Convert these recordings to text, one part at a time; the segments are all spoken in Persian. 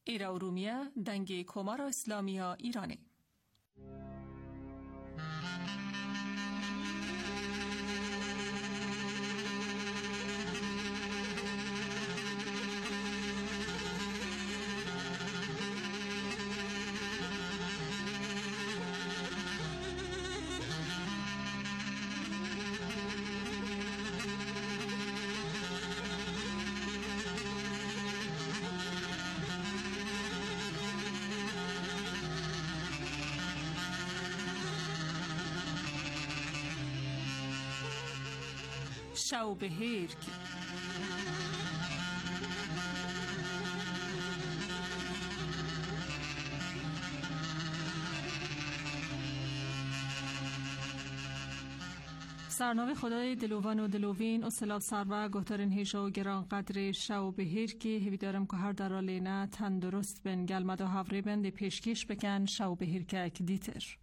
ایرا ارومیه دنگ کمارا اسلامیا ایرانی شوبهرک سرنوشت خدای دلوان و دلوین اصلاف سروا گهترین هیشو گران قدر شوبهرک هیوی دارم که هر درالینه تندرست بن گلمد و هفره بند پیشکش بکن شوبهرک دیتر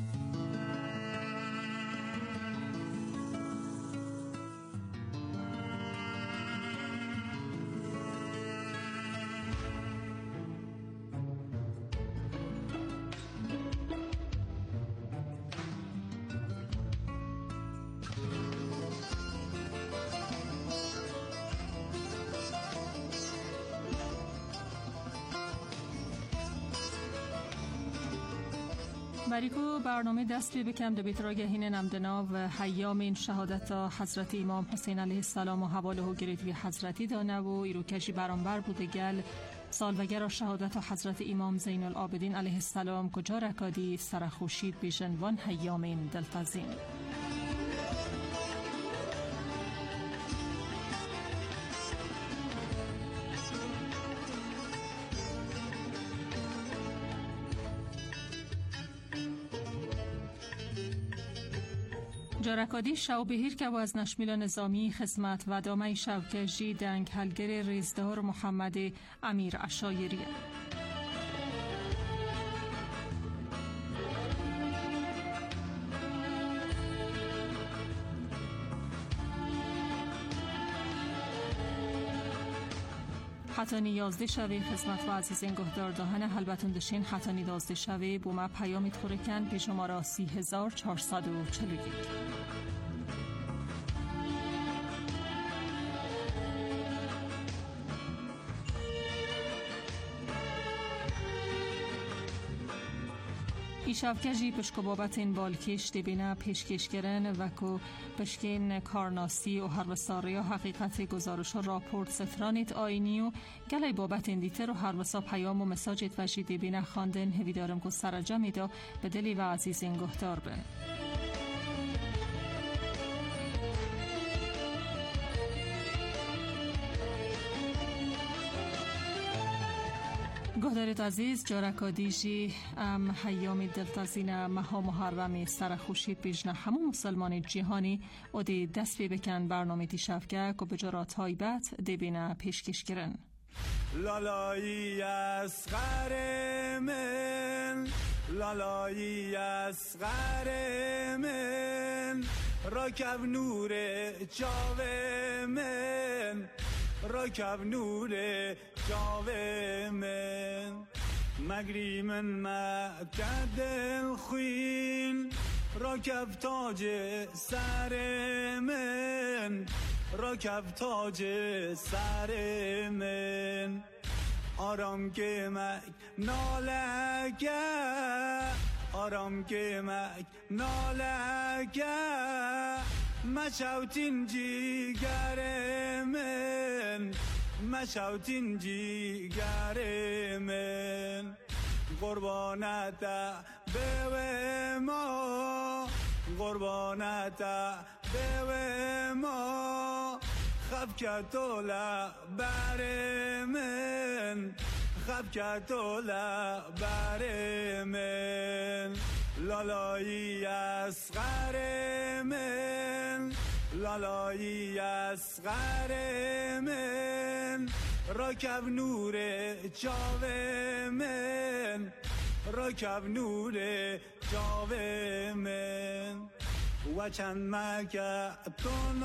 بریکو برنامه دست بی بکم دو بیتراگهین نمدنا و حیام شهادت حضرت امام حسین علیه السلام و حواله و گریدوی حضرتی دانه و ایرو کشی برانبر بوده گل سالوگر شهادت حضرت امام زین العابدین علیه السلام کجا رکادی سرخوشید بیشن وان حیام دلتزین جارکادی شوبهرک و از نشمیل نظامی خدمت و دامه شوکجی دنگ هلگر ریزدار محمد امیر عشایری حتانی 11 شوی خدمت و عزیزین گهدار دهن حلبتون دشین حتانی 11 شوی بوما پیامیت خورکن به شماره 3441 ایشافکجی پشک بابت این بالکش دبینه پیشکش گرن و که پشکین کارناسی و هر وساره حقیقت گزارش و راپورت سترانیت آینی و گلی بابت این دیتر و هر وسا پیام و مساجت وشی دبینه خواندن هوی دارم که سرجا میدا به دلی و عزیز این گهدار بن گهدارت عزیز جارکادیجی حیام دلتازین مها محرم سرخوشید بیجنه همون مسلمان جهانی و دی دست بی بکن برنامه دیشفگه که بجارات هایبت دی بینه پیشکش گرن لالایی اصغر من لالایی اصغر من راکب نور جاوه من راکب نور جاوه من مگری من مکد الخوین راکب تاج سر من راکب تاج سر من آرام که مک نالگه آرام که مک نالگه مشوتین جیگر من مشوتین جیگر من قربانت به ما قربانت به ما خفکتولا بر من خفکتولا بر من لالایی اصغر من لالایی اصغر من راکب نور جاوه من راکب نور جاوه من و چند مکه تو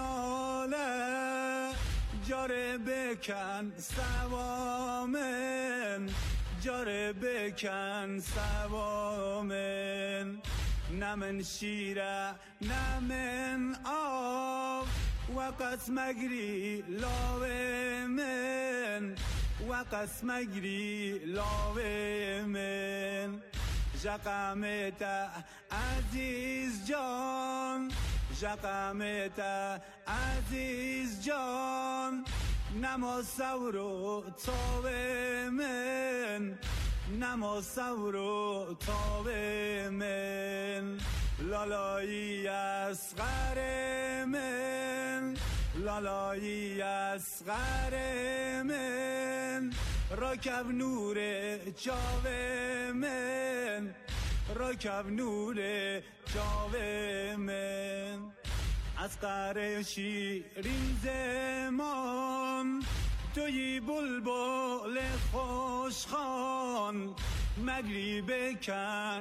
ناله جاره بکن سوامن جاره بکن سوامن نمن شیره نمن آب و قسمگری لاوه من و قسمگری لاوه من جقمت عزیز جان جقمت عزیز جان نما سورو تاوه من نما سورو تاوه من لالایی اصغر من لالایی اصغر من راکب نور جاوه من راکب نور جاوه من از قره شیرین زمان توی بلبل خوشخوان مگری بکن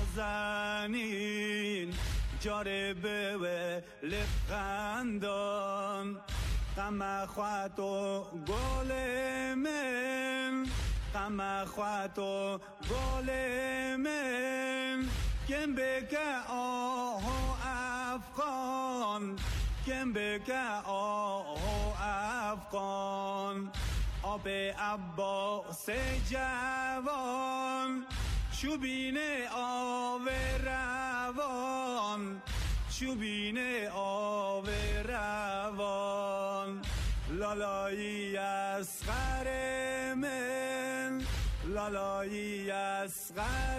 نازنین جاره به لبخندان غم خوات و گل من غم خوات و گل من کم بکه آه افغان کم بکه آه افغان آب عباس جوان چوبین آب روان چوبین آب روان لالایی اصغر من لالایی اصغر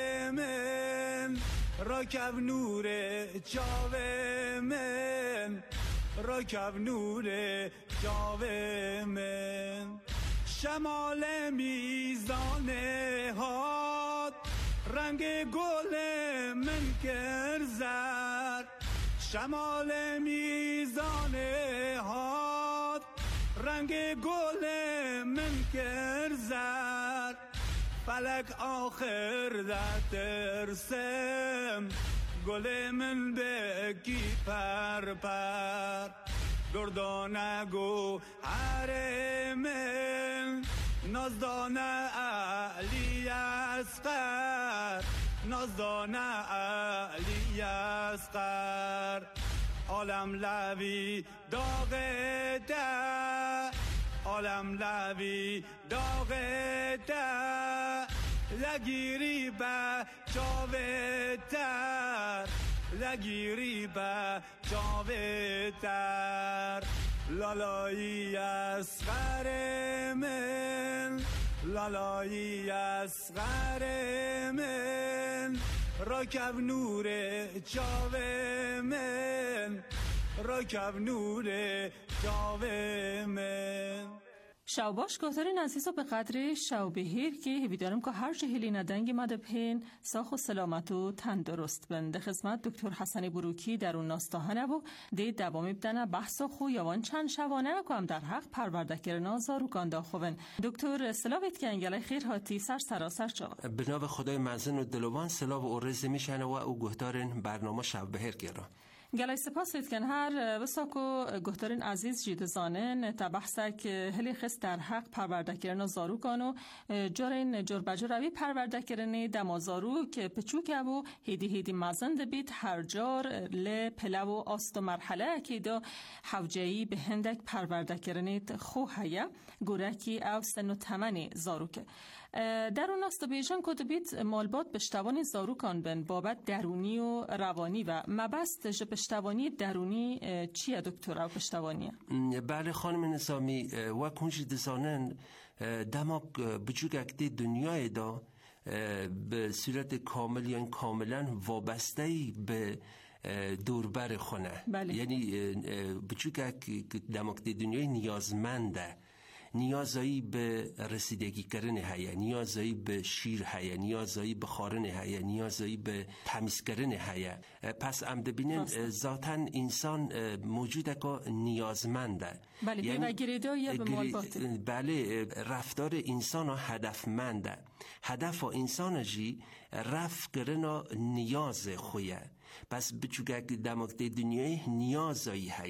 من راکب نور جاوه من راکب نور جاوه من شمال میزان هات رنگ گل من کرزد شمال میزان هات رنگ گل من کرزد فلک آخر در ترسم گل من بکی پر پر گردانگو هر من نازدانه علی اصغر نازدانه علی اصغر عالم لوی داغ ده عالم لوی داغ ده لگیری با جاوه تر لگیری با جاوه تر لالایی اصغر من لالایی اصغر من راکب نور جاوه من راکب نور جاوه من شاوباش گوترین عزیزا به قدر شاوبهیر که هیویدارم که هر جهلی ندنگ مده پین ساخ و سلامت و تندرست بنده خدمت دکتر حسن بروکی در اون ناستاهنه و دید دوامی بدنه بحث خو یوان چند شوانه که هم در حق پروردکر نازارو گانده خوبن دکتر سلاویت که انگله خیر هاتی سر سراسر چا به نام خدای مزن و دلوان سلاو و ارز میشنه و او گوترین برنامه شاوبهیر گیرا گلای سپاسید که هر بساکو گهترین عزیز جید زانن تا بحثک هلی خست در حق پرورده کرنا زارو کانو جارین جور بجور روی پرورده کرنی دمازارو که پچوکه و هیدی مزند بیت هر جار ل پلو و آست و مرحله اکیدا حوجهی به هندک پرورده کرنیت خوهیه گورکی او سن و تمنی زارو که در اون است بیجان کتبیت مالبات پشتوانی زارو کان بن بابت درونی و روانی و مبست پشتوانی درونی چیه دکتر او پشتوانیه؟ بله خانم نظامی و کنجی دزانن دماغ بچوک اکتی دنیای دا به صورت کامل یا کاملا وابسته‌ای به دوربر خونه بله. یعنی بچوک دماغ دنیای نیازمنده نیازایی به رسیدگی کردن هیا نیازایی به شیر هیا نیازایی به خارن هیا نیازایی به تمیز کردن هیا پس عمد بینن ذاتاً انسان موجوده که نیازمنده بله یعنی گریدا یا به مالبات بله رفتار انسان هدفمنده هدف انسان جی رفت کردن نیاز خویه پس بچوگه دماغ دنیای نیازایی هیا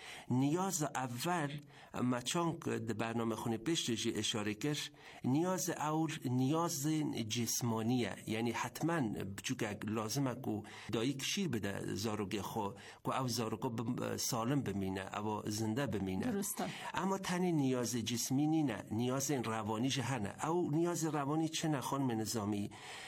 نیاز اول مچان که در برنامه خونه پیش اشاره کرد، نیاز اول نیاز جسمانیه، یعنی حتما بچوک لازمه که دایی کشیر بده زاروگی خو که او زاروگا سالم بمینه او زنده بمینه. درسته. اما تنی نیاز جسمی نه، نیاز روانیش هنه. او نیاز روانی چه نخوان نظامی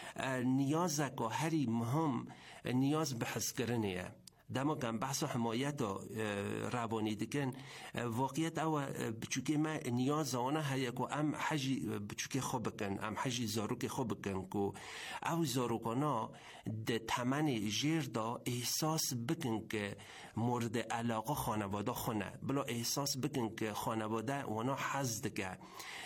نیاز که هری مهم نیاز به حس کردنه. دما کم بحث و حمایت روانی دکن واقعیت او بچوکی ما نیاز آنها هیا که ام حجی بچوکی خوب بکن، ام حجی زاروک خوب بکن که او زاروکانا ده تمن جیر دا احساس بکن که مورد علاقه خانواده خونه، بلا احساس بکن که خانواده وانا حزد که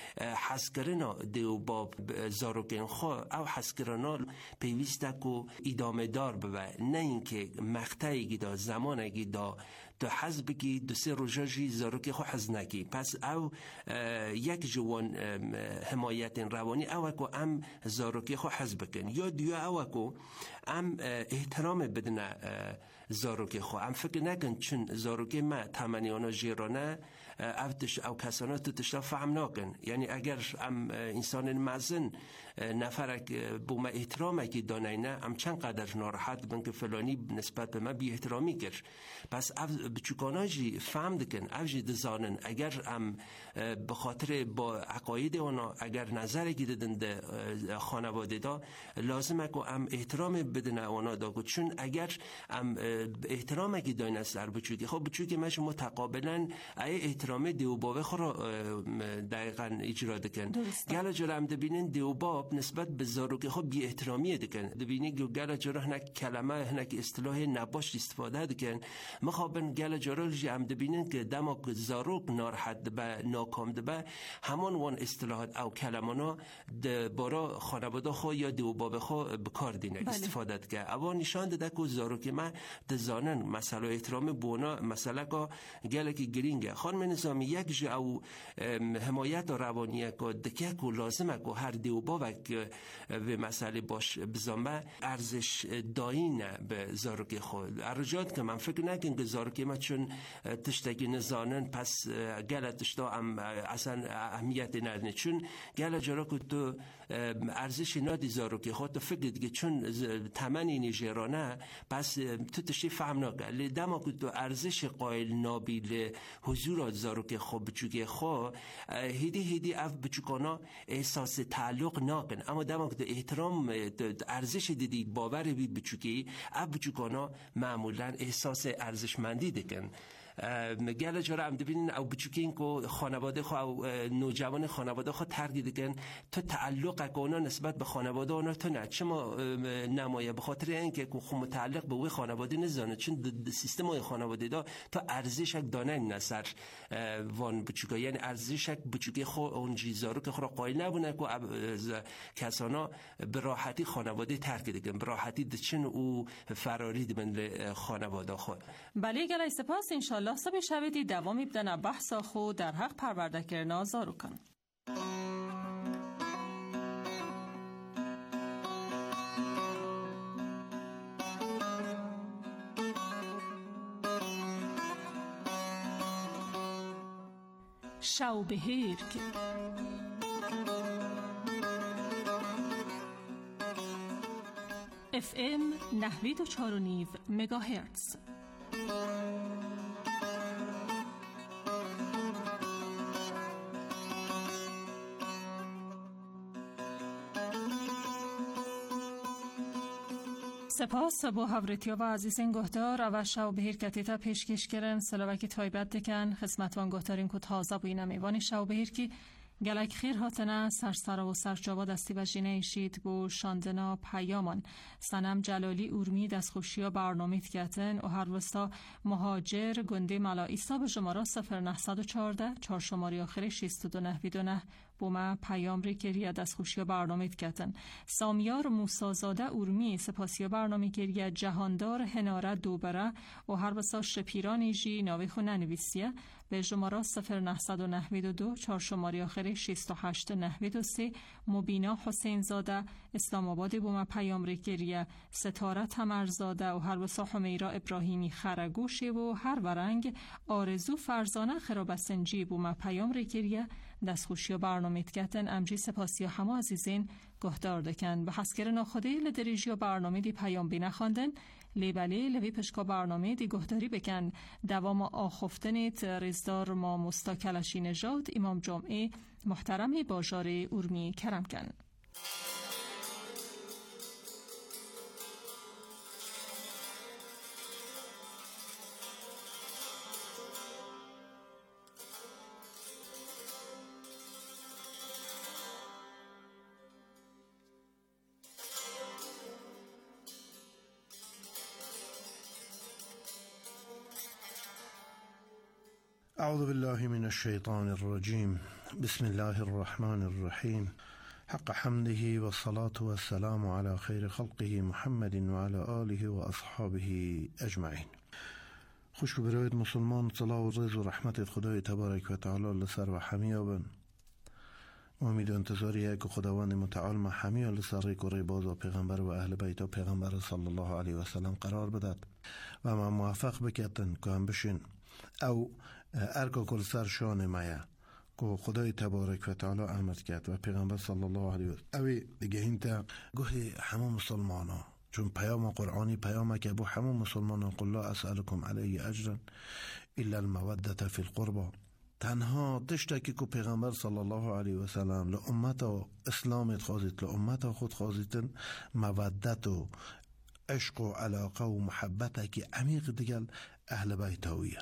حس کردن دیو باب زاروکین خو او حس کردن پیوسته که ادامه دار ببه، نه اینکه مقطعی گیدا زمانی گیدا تو حز بگی دو سه روزی زاروکی خو حز نکی. پس او یک جوان حمایت روانی او که ام زاروکی خو حز بکن، یا دیو او که ام احترام بدن زاروکی خو. ام فکر نکن چون زاروکی ما تمنیانا جیرانه او کسانه تو تشتا فهم نکن. یعنی اگر ام انسان مزن نفرک بوم احترامه که دانه نه ام چند قدر ناراحت بن که فلانی نسبت به من بی احترامی کرد. پس بچوکاناجی فهم دکن اوجی دزانن اگر ام به خاطر با عقاید اونا اگر نظر گیدن ده خانواده دا لازمه که ام احترام بدن اونا دا، چون اگر ام احترام اگه داین سر بچوکی خب بچوکی مش متقابلا ای احترام دیو باب خورا دقیقاً اجرا دکن. گلا جرا هم دبینن دیو باب نسبت به زاروکی خب بی احترامی دکن، دبینی گلا جرا هنک کلمه هنک اصطلاح نباش استفاده دکن. مخابن گلا جرا هم دبینن که دما زاروک ناراحت به ناکام به همان وان اصطلاحات او کلمانا بارا خانواده خو یا دیو باب خو بکار دینه استفاده که اوا نشان داده که زاروکی ما دزانن مسئله احترام بونا مسئله که گله که گرینگه. خانم نظامی یک جا او حمایت روانیه که دکه که لازمه که هر دیو بابک به مسئله باش بزنبه ارزش داینه به زاروکی خود. ارجاد که من فکر نکن که زاروکی ما چون تشتگی نزانن پس گله تشتا هم اصلا اهمیت ندنه، چون گله جرا که تو ارزش نادی زاروکی خود تو فکر دیگه چون تمنی نیجرانه پس تو تشتی فهم نکن. لیدما که تو ارزش قائل نابیل حضور زاروکی خوب بچوکی خواه هیدی اف بچوکانا احساس تعلق نکن. اما دما که تو احترام ارزش دیدی باور بی بچوکی اف بچوکانا معمولا احساس ارزشمندی دکن. گله جرا هم دبینین او بچوکین که خانواده خو او نوجوان خانواده خو ترگید کن تو تعلق اونا نسبت به خانواده اونا تو نه چما نمایه به خاطر اینکه خو متعلق به وی خانواده نزانه، چون سیستم های خانواده دا تو ارزشک دانه نصر وان بچوکا، یعنی ارزشک بچوکی خو اون چیزارو که خو قائل نبونه که کسانا به راحتی خانواده ترک کن، به راحتی دچن او فرارید من خانواده خو. بله گله سپاس. انشالله صبح شویدی دوامی بدن بحثا خود در حق پرورده کرنا زارو کن. شو بهیر که FM 94.5 مگاهرتز. سپاس با حضرتیا و عزیزین گهدار و شو بهیر کتیتا پیشکش کرن سلاوکی تایبت دکن خدمتوان گهدارین که تازه بوینه میوانی شو بهیر که گلک خیر هاتنه سرسره و سرجابا دستی و جینه ایشید بو شاندنا پیامان سنم جلالی اورمی دست خوشیا برنامه تکتن و هر وستا مهاجر گنده ملائیسا به جمارا 0914 4 شماری آخر 629 بوما پیام ریکریه دست خوشی برنامه کتن. سامیار موسازاده اورمی سپاسی برنامه کریه جهاندار هناره دوبره و هر بسا شپیرانی جی ناوی خونه نویسیه به شماره 0992 4 شماره آخر 6893 مبینا حسین زاده اسلام آباد بوما پیام ریکریه ستاره تمرزاده و هر بسا حمیرا ابراهیمی خرگوشی و هر ورنگ آرزو فرزانه خرابسنجی بوما پیام ریکریه دستخوشی و برنامه کتن امجی سپاسی همه عزیزین گهدار دکن به حسکر ناخده لدریجی و برنامه دی پیام بی نخواندن لیبلی لوی پشکا برنامه دی گهداری بکن دوام آخفتنیت رزدار ما مستاکلشی نژاد امام جمعه محترم باجار اورمی کرم کن. أعوذ بالله من الشيطان الرجيم بسم الله الرحمن الرحيم حق حمده والصلاة والسلام على خير خلقه محمد وعلى آله وأصحابه أجمعين. خوش برایت مسلمان صلاة و رضا و رحمت خدای تبارک و تعالی لسر و همه بن. امید و انتظاریه که خداوند متعال ما همه لسر کره باز و پیغمبر و اهل بیت و پیغمبر صلی الله علیه و سلم قرار بدد و ما موفق بکتن که هم بشین او ارکا کل سر شان مایه که خدای تبارک و تعالی احمد کرد و پیغمبر صلی الله علیه و سلم اوی دیگه اینتا گوه همه مسلمان ها چون پیام قرآنی پیامه که بو همه مسلمان ها قل لا اسألكم علیه اجرا الا المودة فی القربى تنها تشتکی که پیغمبر صلی الله علیه و سلم لامت اسلامت خوازید لامت خود خوازیدن مودت و عشق و علاقه و محبت که عمیق دیگل اهل بیتاویه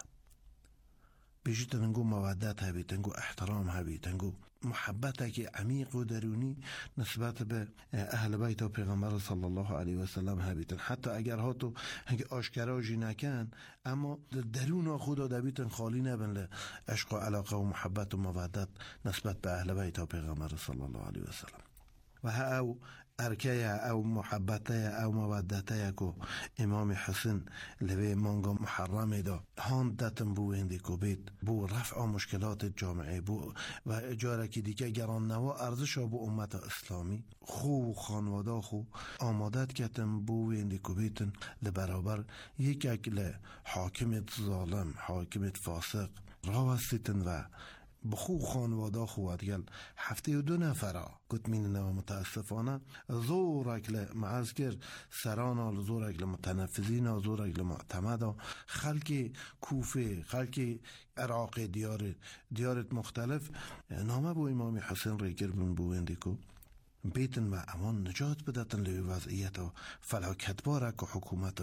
بیشی تنگو مودت هبی تنگو احترام هبی تنگو محبت که عمیق و درونی نسبت به اهل بیت و پیغمبر صلی الله علیه و سلم هبیتن حتی اگر هاتو آشکاراجی نکن اما درون خدا دبیتن خالی نبن عشق و علاقه و محبت و مودت نسبت به اهل بیت و پیغمبر صلی الله علیه و سلم و ها او ارکه او محبته او مودته کو امام حسین لبه مانگا محرمه دا هان دتن بو اندی کو بیت بو رفع مشکلات جامعه بو و اجاره که دیگه گران نوا ارزش بو امت اسلامی خو خانواده خو آمادت کتن بو اندی کو بیتن لبرابر یک اکل حاکمت ظالم حاکمت فاسق راوستیتن و بخو خانواده خوادگل 72 نفره کتمین نوا متاسفانه زورک معسكر سران زورک متنفذین زورک معتمد خلق کوفه خلق عراق دیارت مختلف نامه بو امام حسین ریگر بن بو اندیکو بیتن و امان نجات بدتن لی وضعیت و فلاکت بارک و حکومت و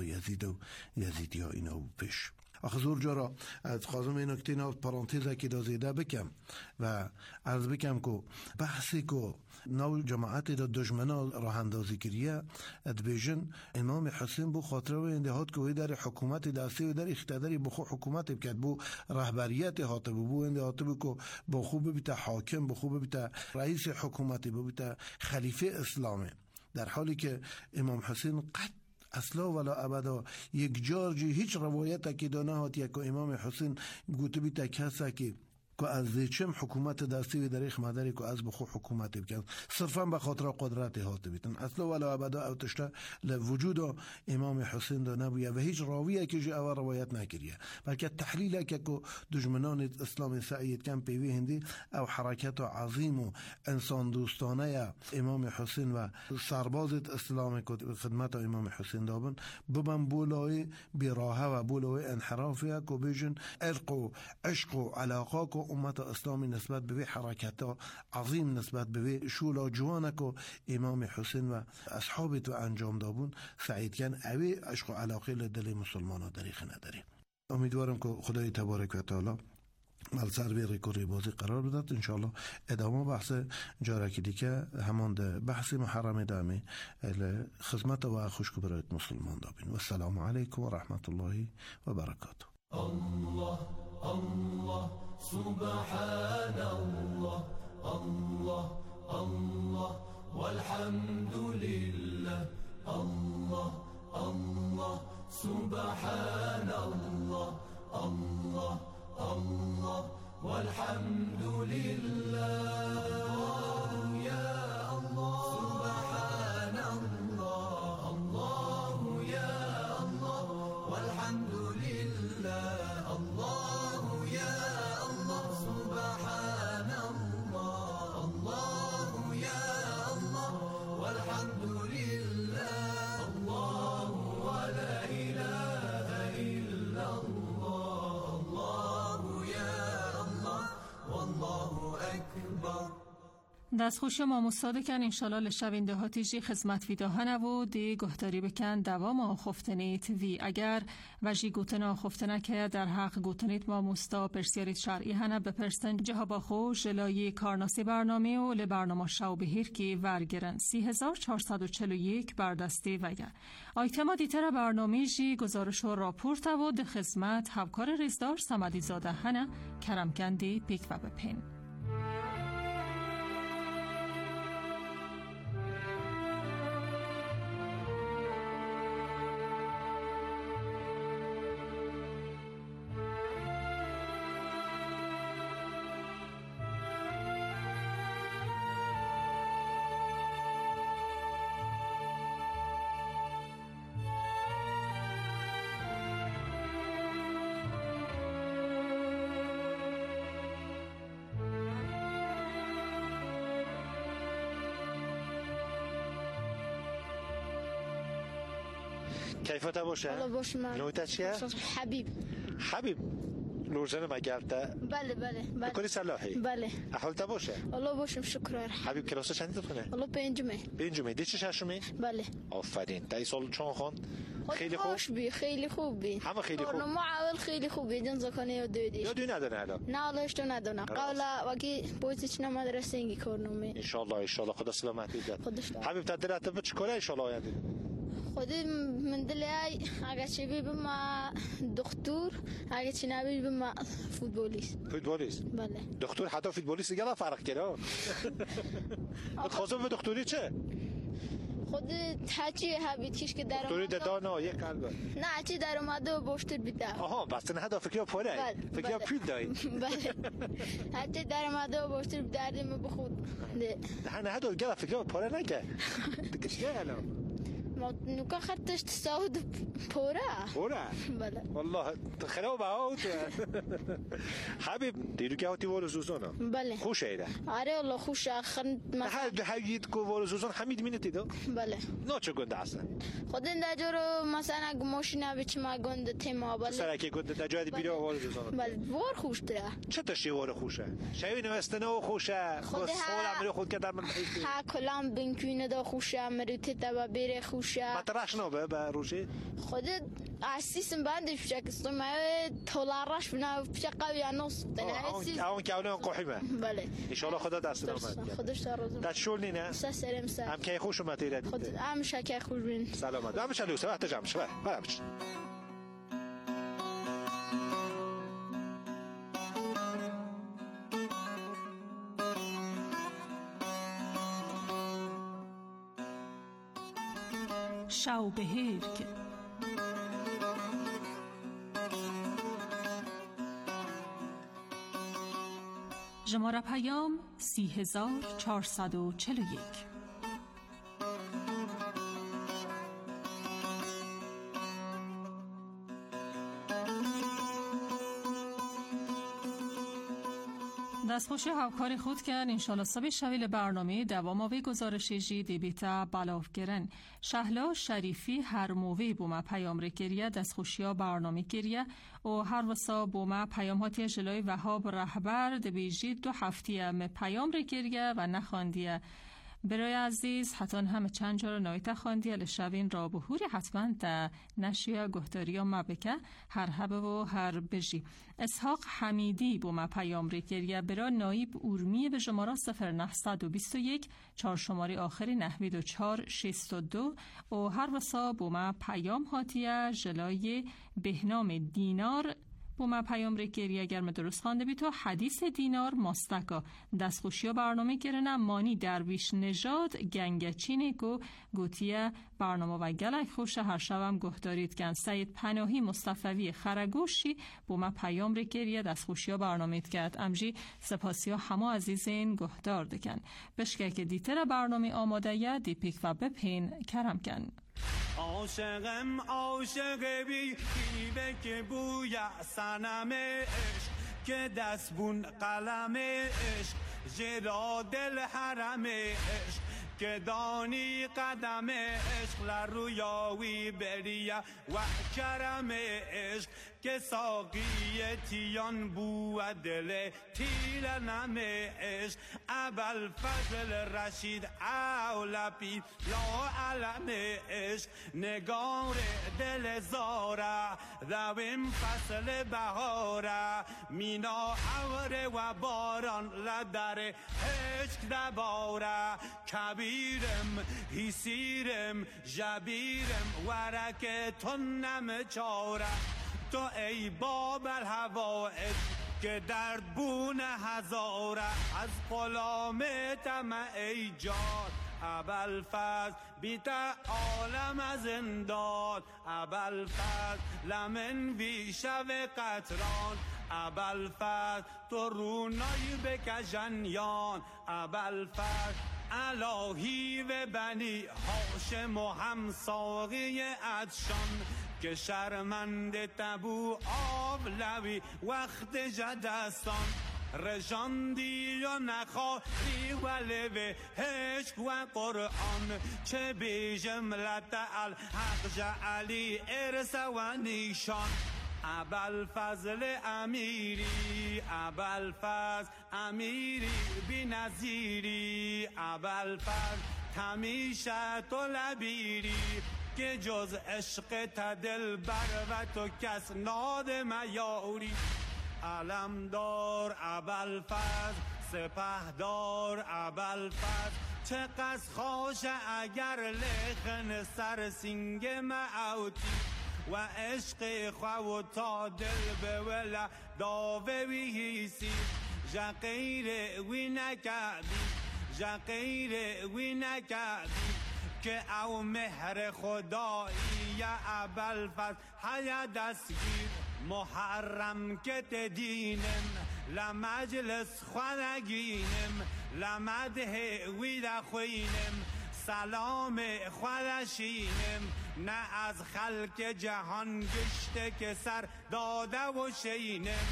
یزید یا اینا پیش آخه زور جارا از خواستم این نکته نو پرانتزه که دازیده بکم و عرض بکم که بحثی که نو جماعت دا دشمنا راه اندازی کریه ادبیجن امام حسین بو خاطره و اندهات که در حکومت دستی و در اختیاری بخو حکومت بکد بو رهبریت هاته بو اندهات بو که بخو ببیت حاکم بخو ببیت رئیس حکومتی ببیت خلیفه اسلامه در حالی که امام حسین قد اصلا ولا ابدا یک جارجی هیچ روایت که دانه هات که امام حسین گوته بیت کسا که از چم حکومت دستی در ایخ مداری که از بخو حکومت بکن صرفا به خاطر قدرت هات بیتن اصلا ولا ابدا او تشتا لوجود امام حسین دا نبویه و هیچ راویه که جی اول روایت نکریه بلکه تحلیل که دشمنان اسلام سعید کم پیوی هندی او حرکت عظیم و انسان دوستانه امام حسین و سرباز اسلام خدمت امام حسین دابن ببن بولای بیراهه و بولای انحرافیه که بیجن ارق و عشق و علاقه که امت اسلامی نسبت به حرکت عظیم نسبت به شولا جوانه که امام حسین و اصحاب تو انجام دابون سعید کن اوی عشق و علاقه لدل مسلمان ها دریخ نداری. امیدوارم که خدای تبارک و تعالی ملسر بی ریکوری بازی قرار بدد. انشاءالله ادامه بحث جارکی دیگه همان ده بحث محرم دامی خدمت و خوشکو برایت مسلمان دابین. و السلام علیکم و رحمت الله و برکاته. الله الله سبحان الله الله الله والحمد لله الله الله سبحان الله الله الله والحمد لله يا الله سبحان الله الله يا الله والحمد لله الله يا الله سبحان الله الله يا الله والحمد لله الله ولا إله إلا الله الله يا الله والله أكبر. دستخوش ماموستاده کن انشالله لشوینده ها تیجی خدمت ویده ها نبود دی گهداری بکن دوام آخفتنیت وی اگر وجی گوتنا آخفتنه که در حق گوتنیت ماموستا پرسیارید شرعی هنه بپرستن جها با خوش لایی کارناسی برنامه و لبرنامه شو بهیر که ورگرن 3441 بردستی وگر آیتما دیتر برنامه جی گزارش و راپورت و ده خدمت همکار ریزدار سمدی زاده هنه کرمکندی پیک و بپین. كيف باشه؟ الله باش من نوعت چیه؟ حبیب نورزن مگرده؟ بله کلی صلاحی؟ بله احوالت باشه؟ الله باشم شکر. حبیب کلاس چندی دخونه؟ الله پنجمه دی چه ششمی؟ بله آفرین. دایی سال چون خون؟ خیلی خوب؟ خیلی خوب بی همه خیلی خوب؟ برنامه اول خیلی خوبی جن زکانه یادویدی نداره الان؟ نه الله اشتو ندونه قبلا وقتی پوزیشن مدرسه اینگی کارنامه ان شاء الله خدا سلامتی بده. حبیب تدریات به چیکاره ان شاء الله آینده؟ خودی من دلی اگه چی بی بما دکتر اگه چی نبی بما فوتبالیست. بله. دکتر حتی فوتبالیست دیگه فرق کرده. خواستم به دکتری چه؟ خود هرچی حبیت کش که در دکتری دانا یک قلب. نه چی در اومده و باشتر بیده. آها بس نه هدا فکر پره. فکر پول دای. بله. هرچی در اومده و باشتر دردم به خود. نه هدا گلا فکر پره نکه. دیگه چیه الان؟ ما نوکا خطش تساود پورا بله والله خراب عاود حبیب دیرو که آتی ورزوزانا بله خوش ایده آره والله خوش آخر مثلا ده حیید کو ورزوزان حمید مینتی دو بله نه چه گنده اصلا خود این دجارو مثلا ماشینا بچ ما گنده تیما بله سر که گنده دجاج بیرو ورزوزانا بله وار خوش داره چه تشی وار خوشه شوی نوستنه و خوشه خود عمر خود که در من ها کلام بنکینه دا خوشه مرته تا بره خوشه مترش نو به روشی خودت اساسا بندش بشك اسمه تولارش بنا بشق قوي نص اون که اون قحیمه بله ان شاء الله خدا دست نامد خودش دارم دشول نه سلام هم که خوش اومد ایراد خود هم شکر خوش بین سلامت هم شلو سبت جام شبه برام شو بهیر که شماره پیام 3441 دستخوش همکار خود کن انشالله صبح شویل برنامه دواماوی گزارشی جی دیبیتا بلاف گرن شهلا شریفی هر مووی بوما پیام رکریه دستخوشیا برنامه کریه و هر وسا بوما پیام هاتی جلوی وهاب رهبر دبیجی 2 هفته پیام رکریه و نخواندیه برای عزیز حتی همه چند جا رو نایت خواندیه لشوین را بهوری حتما تا نشیه گهداری ما بکه هر هبه و هر بجی اسحاق حمیدی بو ما پیام ریکریه برای نایب اورمی به شماره 0921 4 شماره آخری 9462 و هر وسا بو ما پیام هاتیه جلای بهنام دینار بوما پیام ریکری اگر من درست خوانده بی تو حدیث دینار ماستکا دستخوشی برنامه گرنه مانی درویش نژاد گنگچینه کو گوتیه برنامه و گلک خوشه هر شبم گهدارید کن سید پناهی مصطفوی خرگوشی بوما پیام ریکری دستخوشی برنامه کرد امجی سپاسی ها همه عزیزین گهدار دکن بشکه که دیتر برنامه آماده یه دیپیک و بپین کرم کن. عاشقم عاشق بی خیبه که بوی سنم عشق که دستبون قلم عشق جرا دل حرم عشق که دانی قدم عشق لرویاوی بریا و کرم عشق که ساقی تیان بو دل تیل نم عشق ابل فضل رشید اولپی لا علم عشق نگار دل زاره دویم فصل بهاره مینا عور و باران لدر عشق دباره کبیرم حسیرم جبیرم ورک تنم چاره تو ای باب الهوائج که درد بون هزاره از غلام طمع ای جان ابوالفضل بیت عالم از انداد ابوالفضل لمن وی شب قطران ابوالفضل تو رونای بکشنیان ابوالفضل الهی و بنی هاشم و همساقی عطشان که شرمنده تبو آب لوی وقت جدستان رجاندی و نخواهی ولی به عشق و قرآن چه بی جملت الحق جعلی ارث و نیشان ابوالفضل امیری ابوالفضل امیری بی نظیری ابوالفضل تمیشه تو لبیری که جز عشق تدل بر و تو کس نادم یاری علمدار ابوالفضل سپهدار ابوالفضل چه قص خوش اگر لخن سر سینگ معوتی و عشق خو تا دل به ولا داوه ویسی جقیر وی نکردی جقیر وی نکردی که او مهر خدایی یا ابوالفضل حیا دستگیر محرم که تدینم لمجلس خونگینم لمده وی دخوینم سلام خودشینم نه از خلق جهان گشته که سر داده و شینم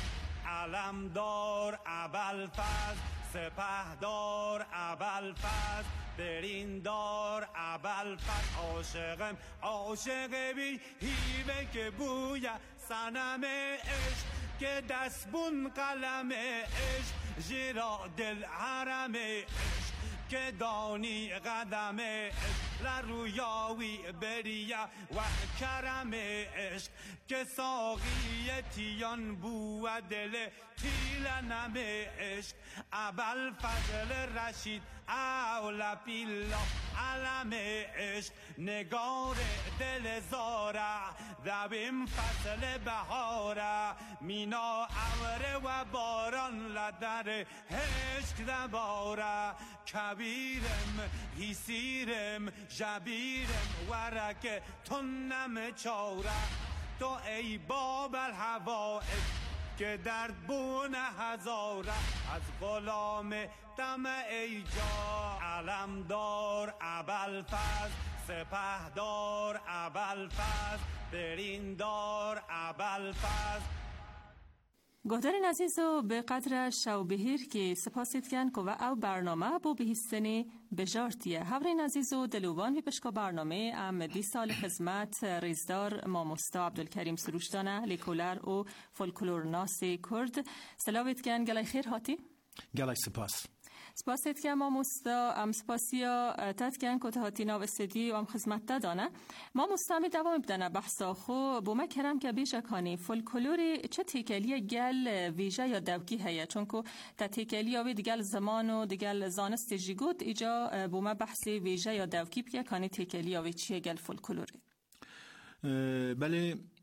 علمدار ابوالفضل سپهدار ابوالفضل بریندار ابوالفضل عاشقم عاشق بی هیبه که بوی سنم عشق که دستبون قلم عشق جرا دل حرم عشق که دانی قدم عشق لرویاوی بریا و کرم عشق که ساقی تیان بو دل تیل نم عشق ابوالفضل رشید اولا پیلا علم عشق نگار دل زاره دویم فصل بهاره مینا عور و باران لدر عشق دباره کبیرم حسیرم جبیرم ورک تنم چاره تو ای باب الهوائج که درد بون هزاره از غلام طمع ای جا علمدار ابوالفضل سپهدار ابوالفضل بریندار ابوالفضل گهدارین عزیز و به قدر شو بهیر که سپاسید کن که و او برنامه بو بهستنی بجارتیه هورین عزیز و دلوان بشکا برنامه ام 20 سال خدمت ریزدار ماموستا عبدالکریم سروشتانه لیکولر و فولکلور ناس کرد سلاوید کن گلای خیر هاتی؟ گلای سپاس سپاسید که ماموستا ام سپاسیا تد کن که هاتی ناو استدی و ام خدمت دادانه ماموستا می دوام بدنه بحثا خو بومه کرم که بیشه کانی فولکلوری چه تیکلی گل ویژه یا دوکی هیا چون که تا تیکلی آوی دیگل زمان و دیگل زانست جیگود ایجا بومه بحثی ویژه یا دوکی بگه کانی تیکلی آوی چیه گل فولکلوری بله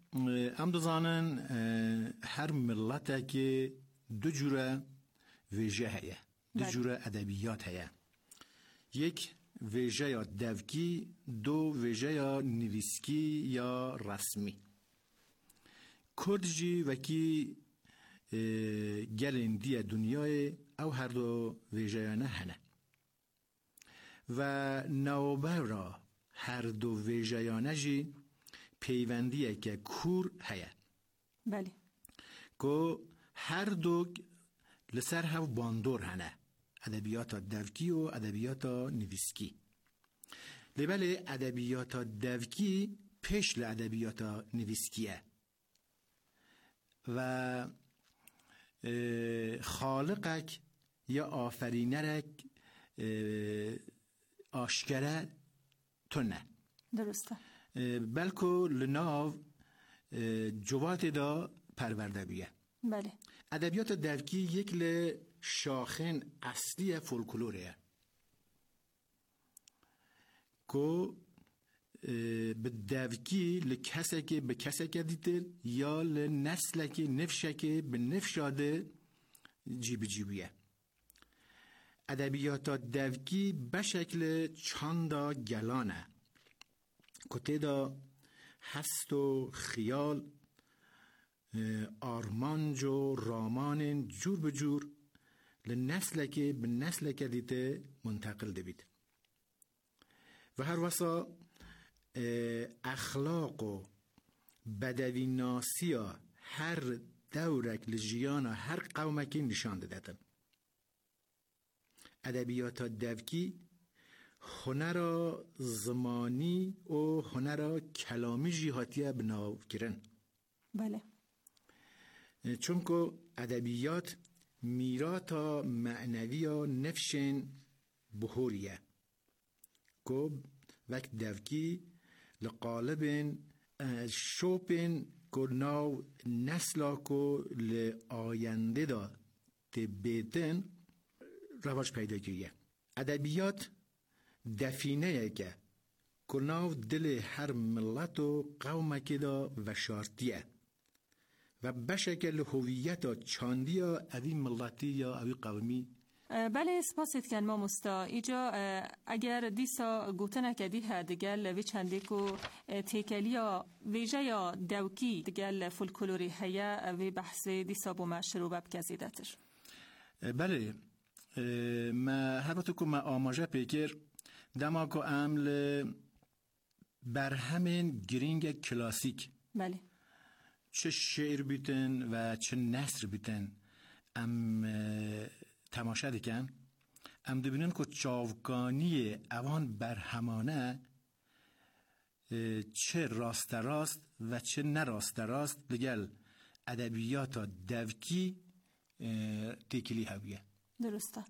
ام دزانن هر ملت که دو جوره ویژه هیه، دو جوره ادبیات هیه. یک ویژه یا دوکی، دو ویژه یا نویسکی یا رسمی. کردجی وکی گلندی دنیای او هر دو ویژه نه هنه و نوبرا هر دو ویژه جی پیوندیه که کور هیه. بله. که هر دو لسر هاو باندور هنه، ادبیات دوکی و ادبیات نویسکی. لبله ادبیات دوکی پیش لادبیات نویسکیه و خالقک یا آفرینرک آشکره تو نه. درسته. بلکه لناو جوات دا پرورده بیه. بله. ادبیات دوکی یک شاخن اصلی فولکلوره که به دوکی لکسه که به کسه که دیتر یا لنسله که نفشه که به نفشاده جیبیه. ادبیات دوکی به شکل چاندا گلانه که دا هست و خیال آرمانج و رامان جور به جور لنسله که به نسله که دیته منتقل دوید و هر واسه اخلاق و بدوی ناسی هر دورک لجیانا هر قومکی نشان دادن. ادبیات دوکی هنر زمانی و هنر کلامی جهاتیه بناو کرن. بله. چون که ادبیات میراتا معنوی و نفشن بحوریه که وقت دوکی لقالب شوپن که ناو نسلا که لآینده دا تبیتن رواج پیدا کریه. ادبیات دفینه که ناو دل هر ملت و قوم که دا وشارتیه و بشکل هویت چاندی یا اوی ملتی یا اوی قومی. بله سپاسید کن ما مستا ایجا اگر دیسا گوتنه که دیه دگل وی چنده که تیکلی یا ویجه یا دوکی دگل فولکلوری هیا وی بحث دیسا بوما شروع بکزیدتر. بله ما هر وقت که ما آماجه پیکر دما که عمل بر همین گرینگ کلاسیک. بله. چه شعر بیتن و چه نثر بیتن تماشا دیکن دبینن که چاوگانی اوان برهمانه چه راست راست و چه نراست راست لگل ادبیات دوکی تکیلی هویه. درسته.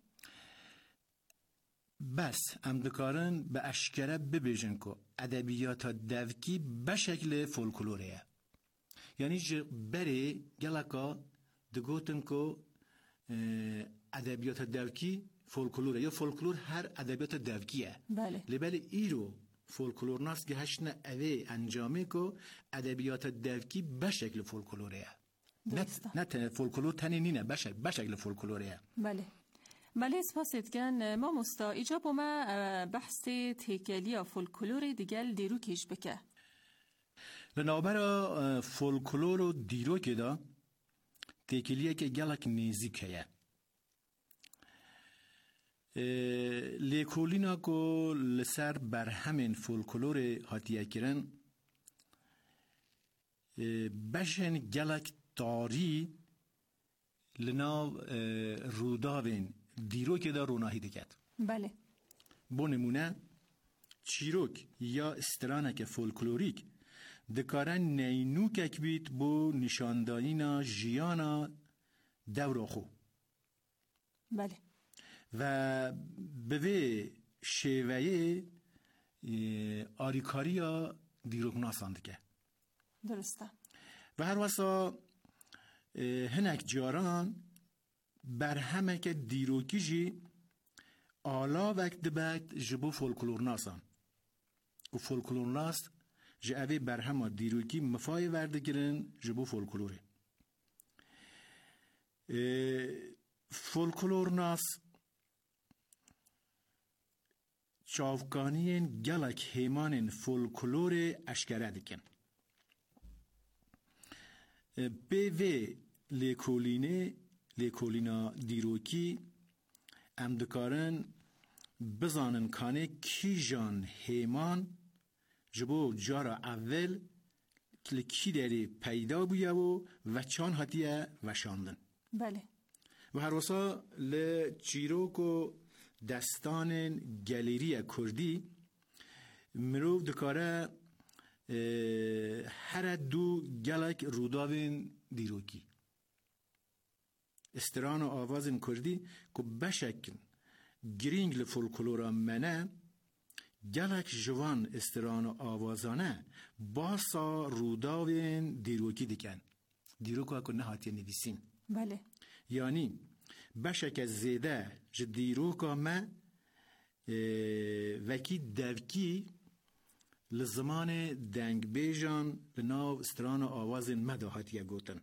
بس دکارن به اشکره ببیجن که ادبیات دوکی به شکل فولکلوره، یعنی بری گلکا دگوتن که ادبیات دوکی فولکلوره یا فولکلور هر ادبیات دوکیه. بله. لبل ایرو فولکلور ناست که هشتن اوه انجامه که ادبیات دوکی به شکل فولکلوره. نه فولکلور تنی نینه به شکل فولکلوره. بله. بله سپاسید کن ما مستا ایجا بوما بحث تیکلی یا فولکلور دیگل دیرو کش بکه. لنابرا فولکلور و دیرو که دا تیکلیه که گلک نیزیکه لیکولینا که لسر بر همین فولکلور هاتیه کرن بشن گلک تاری لنا روداوین دیرو که دا روناهی دکت. بله. بو نمونه چیروک یا استرانک فولکلوریک دکارن نینوکک بیت بو نشاندانینا جیانا دور خو. بله. و به شیوه آریکاریا دیروک ناساند که. درسته. و هر واسه هنک جاران بر همه که دیروکی جی آلا وقت بکت جبو فولکلور ناسان. و فولکلور ناست جاوی برهما دیروکی مفای ورده گرن جبو فولکلوره. فولکلور ناس چاوکانین گلک هیمانین فولکلور اشکره دکن. به لیکولینا دیروکی ام دکارن بزانن کانه کی جان هیمان جبو جارا اول کی داری پیدا بویا و چان هاتیه و شاندن. بله. و هر واسا لچیروکو دستان گالری کردی مروف دکاره هر دو گلک روداوین دیروکی استران و آوازین کردی که بشکن گرینگ لفولکلورا منه گلک جوان استران و آوازانه باسا روداوین دیروکی دکن. دیروکو اکو نهاتی نویسین. بله. یعنی بشک زیده جدیروکا ما وکی دوکی لزمان دنگ بیجان لناو استران و آواز مداحتیه گوتن.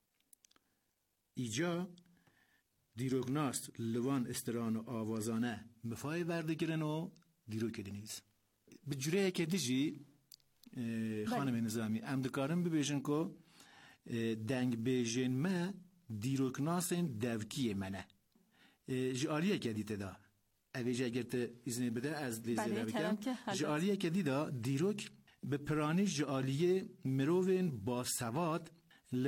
ایجا دیروگناست لوان استران و آوازانه مفای ورده گرن و دیروک دینیز. بجوره که دیجی خانم نظامی امدکارم ببیجن که دنگ بیجن ما دیروگناستین دوکی منه. جالیه که دیده دا اویجه اگر ته ازنی بده از لیزه بکن جالیه که دیده دیروک به پرانی جالیه مروین با سواد ل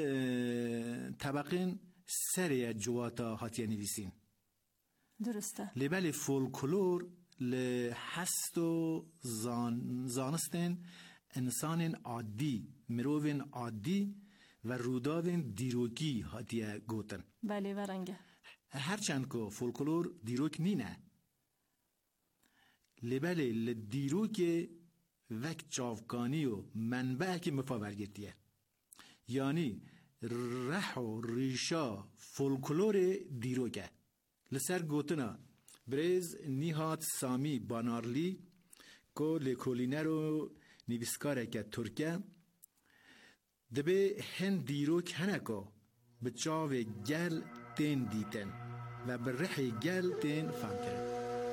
طبقین سریع جواتا هاتیه نویسین. درسته. لبالی فولکلور لحست و زانستین انسان عادی مروین عادی و روداوین دیروکی هاتیه گوتن. بله ورنگه. هرچند که فولکلور دیروک نینه لبالی لدیروک وقت چاوکانی و منبع که مفاورگتیه. یعنی رح و ریشا فولکلور دیروکه لسر گوتنا بریز نیهات سامی بانارلی که لیکولینه رو نویسکاره که ترکه دبه هن دیروک هنکو به چاو گل تین دیتن و به رحی گل تین فهم کرد.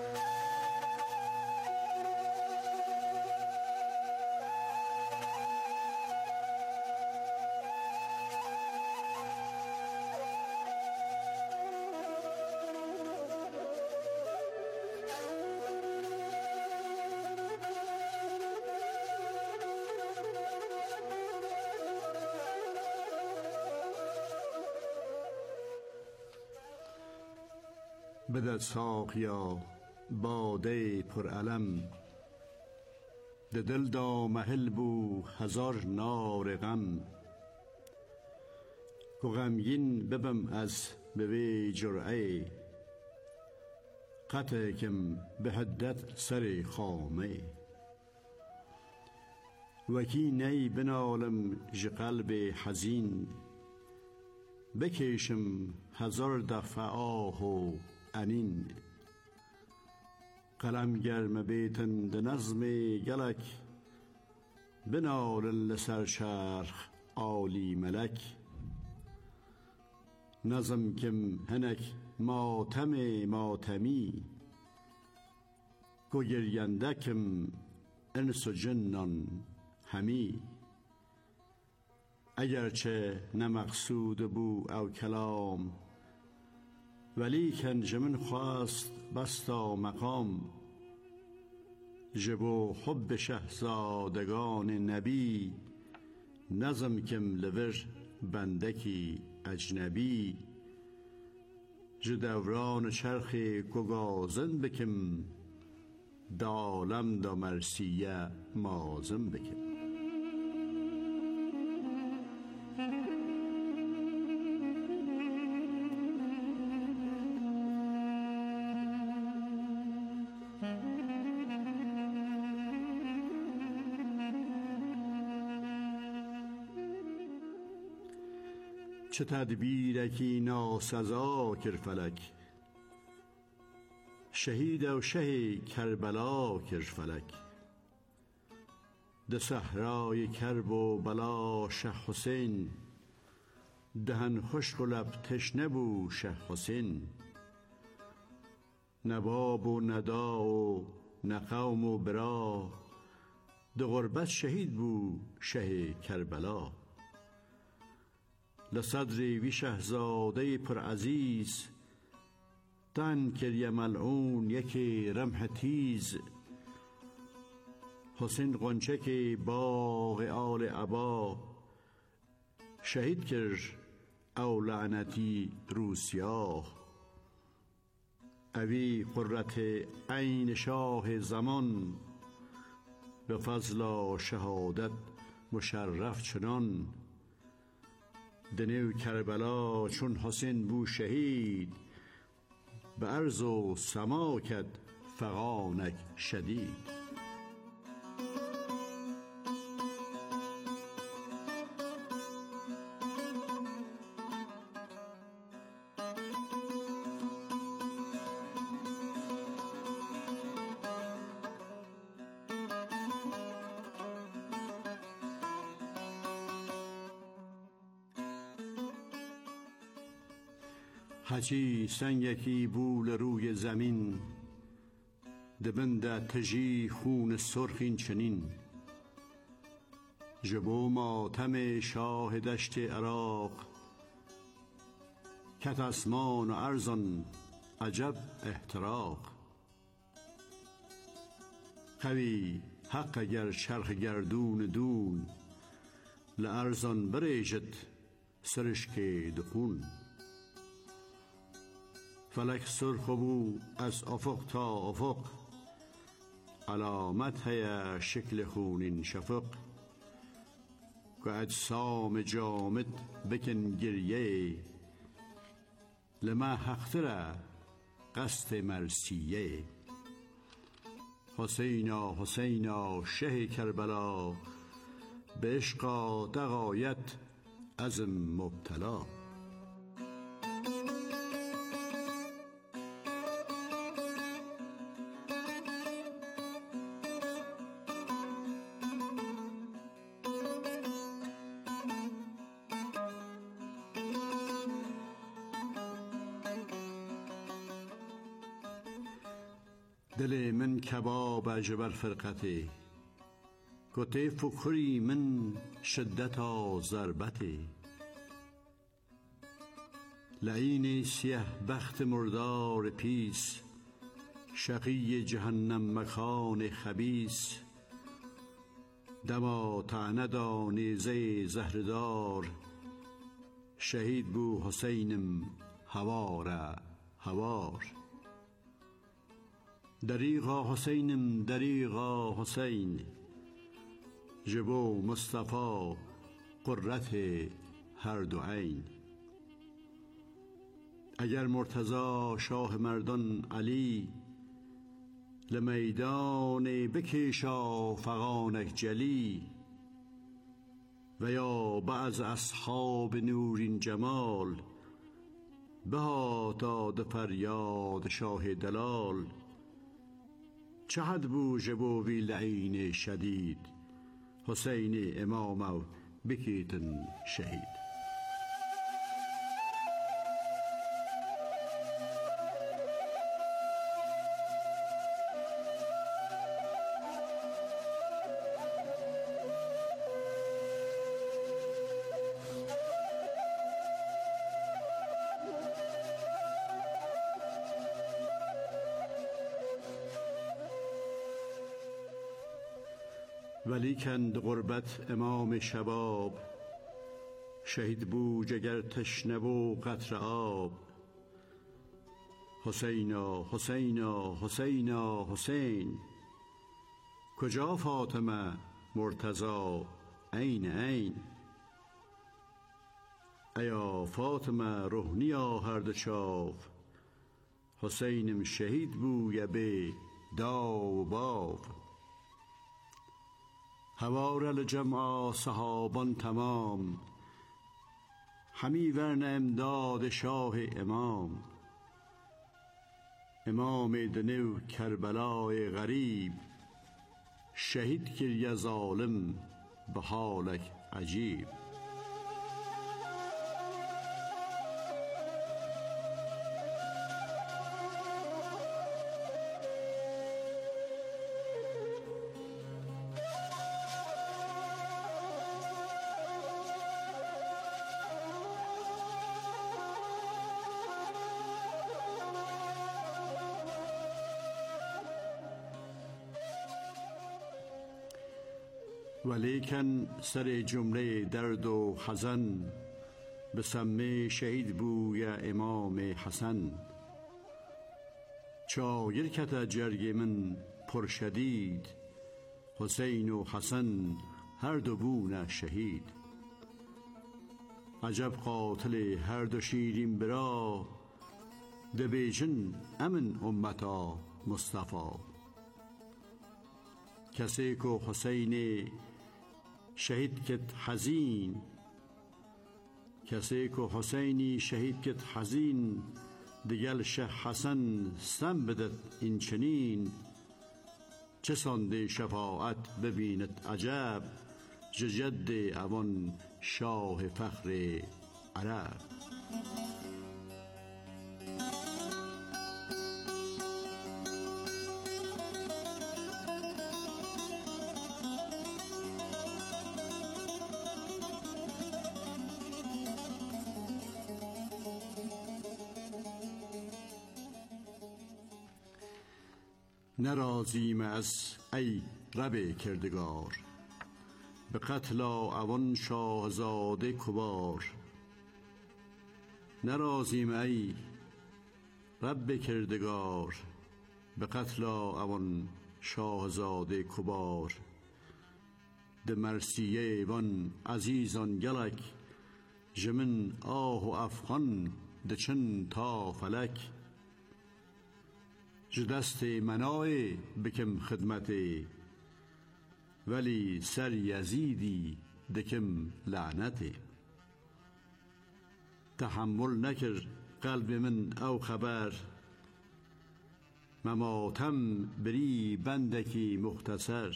بده ساقیا باده پر علم ده دل دا محل بو هزار نار غم که غمگین ببم از به جرعه قطع کم به حدت سر خامه وکی نی بنالم ج قلب حزین بکشم هزار دفعه آه و انین قلم گرم بیتن ده نظم گلک بنال لسر شرخ عالی ملک نظم کم هنک ماتم ماتمی گو گریندکم انس و جنان همی اگرچه نمقصود بو او کلام ولیکن جمن خواست بستا مقام جبو حب شهزادگان نبی نظم کم لور بندکی اجنبی جدوران چرخ گگازن بکم دالم دا مرسیه مازم بکم. چه تدبیرکی ناسزا کر فلک شهید و شه کربلا کر فلک ده صحرای کرب و بلا شه حسین، دهن خشک و لب تشنه بو شه حسین. نه باب و ندا و نه قوم و برا، ده غربت شهید بو شه کربلا. لصدری وی شهزاده پر عزیز، تن کریم ملعون یکی رمح تیز. حسین غنچه که باغ آل عبا، شهید کر او لعنتی روسیاه. اوی قرت عین شاه زمان، به فضل و شهادت مشرف چنان. دنیو کربلا چون حسین بو شهید، به ارض و سما کد فغانک شدید. هچی سنگکی بول روی زمین، دبنده تجی خون سرخین چنین. جبو ماتم شاه دشت عراق، کت اسمان و ارزان عجب احتراق. قوی حق اگر چرخ گردون دون، لارزان بریجت سرشک دخون. فلک سرخ بو از افق تا افق، علامت هی شکل خونین شفق. که اجسام جامد بکن گریه، لما حقتره قصد مرسیه. حسینا حسینا شه کربلا، به عشقا دغایت ازم مبتلا. دل من کباب جبر فرقته، کته فکری من شدت ضربته. لعین سیه بخت مردار پیس، شقی جهنم مکان خبیث. دما طعنه دا نیزه زهردار، شهید بو حسینم هواره هوار. دریغا حسینم دریغا حسین، جبو مصطفی قرت هر دو عین. اگر مرتضی شاه مردان علی، لمیدان بکشا فغانک جلی. و یا بعض اصحاب نورین جمال، بها داد فریاد شاه دلال. چه حد بو جبو وی لعین شدید، حسین امامو بکیتن شهید. ولیکن غربت امام شباب، شهید بو جگر تشنه و قطره آب. حسینا حسینا حسینا حسین، کجا فاطمه مرتضی عین عین. ایا فاطمه روحنیا هر دو چاف، حسینم شهید بوی به دا و باف. هوار الجمع صحابان تمام، همی ورن امداد شاه امام. امام دنو کربلای غریب، شهید کرد ظالم به حالک عجیب. ولیکن سر جمله درد و حزن به سمه شهید بوی امام حسن. چایر کت جرگ من پرشدید حسین و حسن هر دو بونه شهید. عجب قاتل هر دو شیرین برا دبیجن امن امتا مصطفی. کسی کو حسین شهید کت حزین، کسی کو حسینی شهید کت حزین دیگل شه حسن سم بدد این چنین. چه سانده شفاعت ببیند عجب جد اوان شاه فخر عرب. نرازیم از ای رب کردگار به قتل اوان شاهزاده کبار. نرازیم ای رب کردگار به قتل اوان شاهزاده کبار. ده مرسیه وان عزیزان گلک جمن آه و افغان ده چن تا فلک. جدست منای بکم خدمتی ولی سر یزیدی دکم لعنتی. تحمل نکر قلب من او خبر مماتم بری بندکی مختصر.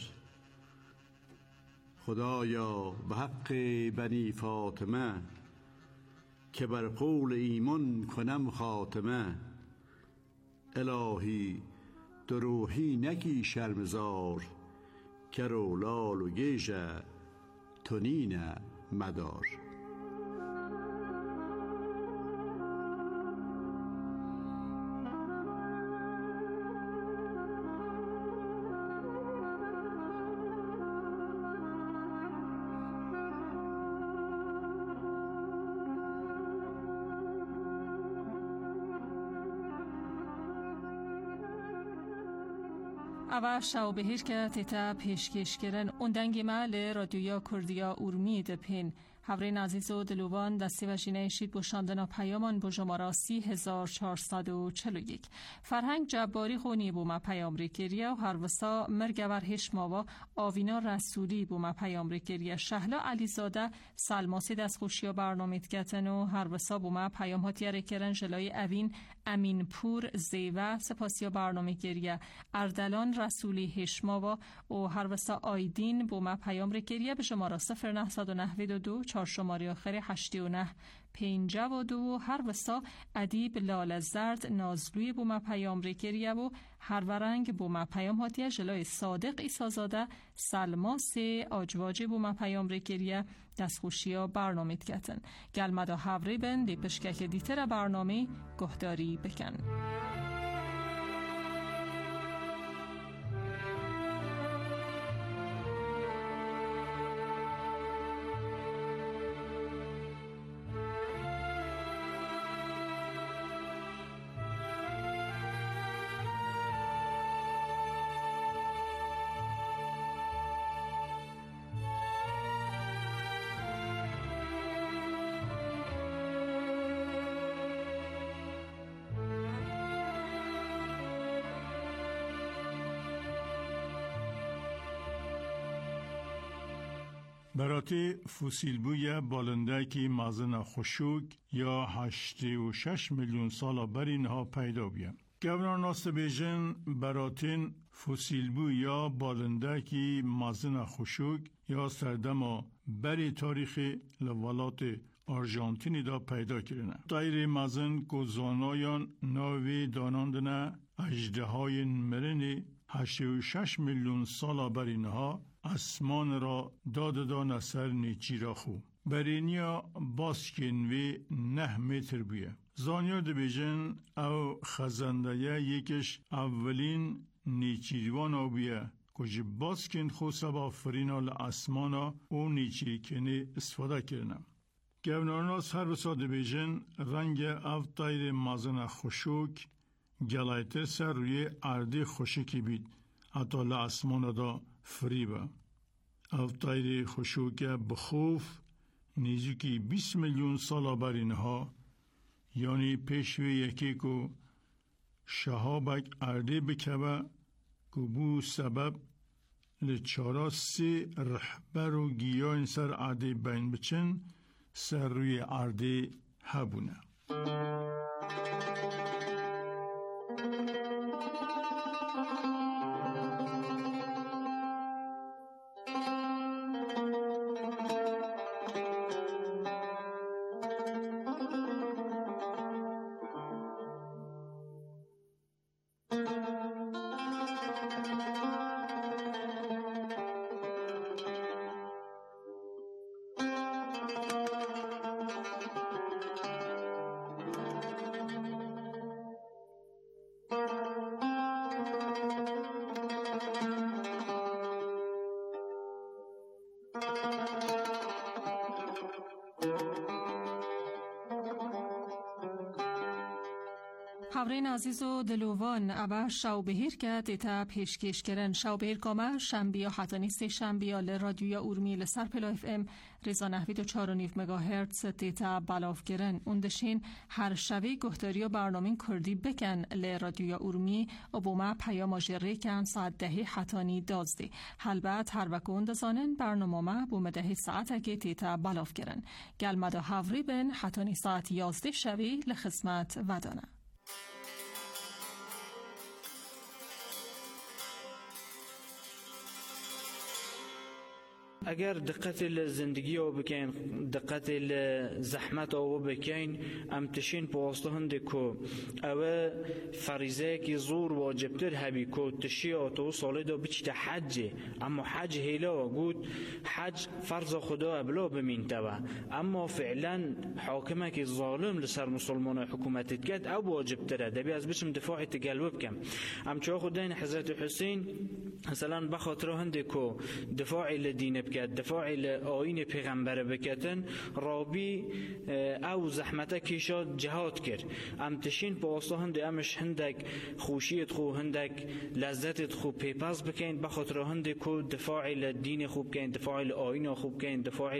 خدایا به حق بنی فاطمه که بر قول ایمان کنم خاتمه. الهی دروحی نکی شرمزار کرو لال و گیجه تنین مدار. اول شو بهیر که تیتا پیشکش کرن اوندنگی مال رادیویا کردیا اورمید پین هورین عزیز و دلوان دستی و جینه شید بوشاندنا پیامان بو جمارا 3441. فرهنگ جباری خونی بو ما پیام ریکریه و هر وسا مرگور هشماوا آوینا رسولی بو ما پیام ریکریه. شهلا علیزاده سلماسی دست خوشیا برنامه کتن و هر وسا بو ما پیام هاتی ریکرن جلای اوین امین پور زیوه سپاسیا برنامه گریه. اردلان رسولی هشماوا و هر وسا آیدین بو ما پیام ریکریه به شمارا 0992 4 شماره آخر 8952. هر وسا ادیب لال زرد نازلوی بو ما پیام ریکریه و هر ورنگ بو ما پیام هاتیه جلای صادق ایسازاده سلماس آجواجی بو ما پیام ریکریه دستخوشیا برنامه کتن گلمدا هوری بن دی پشکک دیتر برنامه گهداری بکن. براتی فسیل بوی بالنده که مازن خشوک یا 86 میلیون سال برین ها پیدا بیم. گونان ناست بیجن براتین فسیل بو یا بالنده کی مازن خشوک یا سردما بری تاریخی لولات آرژانتینی دا پیدا کرنه. دایر مازن که زانایان ناوی داناندنه اجده های مرنی 86 میلیون سالا برینها اسمان را داددان سر نیچی را خو. برینیا باسکین وی 9 متر بیه. زانیار دبیجن او خزنده یکش اولین نیچیروان او بیه که باسکین خو سبا فرینال اسمانا او نیچی کنی استفاده کرنه. گونارناس هر بسا دبیجن رنگ او تایر مازن خشوک گلایتر سر روی ارده خشکی بید حتی لاسمانا دا فریبه. او تایر خشوک بخوف نیزوکی 20 میلیون سالا برینها یعنی پیشوی یکی که شهابک ارده بکبه که بو سبب لچارا 3 رهبر و گیاه سر ارده بین بچن سر روی ارده هبونه. خبرین عزیز و دلوان ابا شاوبهیر که دیتا پیشکش کرن شاوبهیر کامه شنبیا حتی نیست شنبیا لرادیویا اورمی لسر پلا اف ام ریزا نحوید و 4.9 مگاهرتز دیتا بلاف کرن اوندشین هر شوی گهداری برنامه کردی بکن لرادیویا اورمی و بوما پیام جره کن ساعت 10 حتانی دازده حلبت هر وکون دزانن برنامه ما بوم 10 ساعت که دیتا بلاف کرن گلمدا هاوری بن حتانی ساعت 11 شوی لخدمت ودانه. اگر دقت زندگی او بکن دقت زحمت او بکن امتشین پواسطه هنده کو او فریزه کی زور واجبتر هبی کو تشیات و ساله دو بچه حجه اما حج هیلا و گود حج فرض خدا بلا بمین تبا اما فعلا حاکمه کی ظالم لسر مسلمان حکومت تکد او واجبتره دبی از بچم دفاعی تقلب کم ام چه خداین حضرت حسین مثلا بخاطر هنده کو دفاعی لدین بکن دفاع آیین پیغمبر بکتن رابی او زحمته کشاد جهاد کرد امتشین پاسا هنده امش هندک خوشیت خو هندک لذتت خو پیپاز بکن بخاطر هنده کو دفاع لدین خوب کن دفاع آیین خوب کن دفاع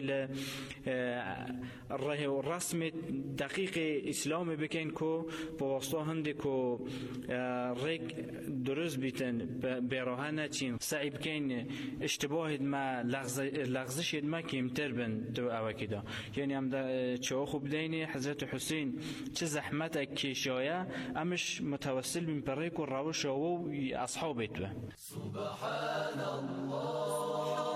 ره و رسم دقیق اسلام بکن کو پاسا هنده کو رگ درست بیتن براه نچین سعی بکن اشتباهت ما لغزش ما کمتر بن تو اوکیدا یعنی هم چه خوب دینی حضرت حسین چه زحمت کشایه امش متوسل من پریک و روش و اصحابت به سبحان الله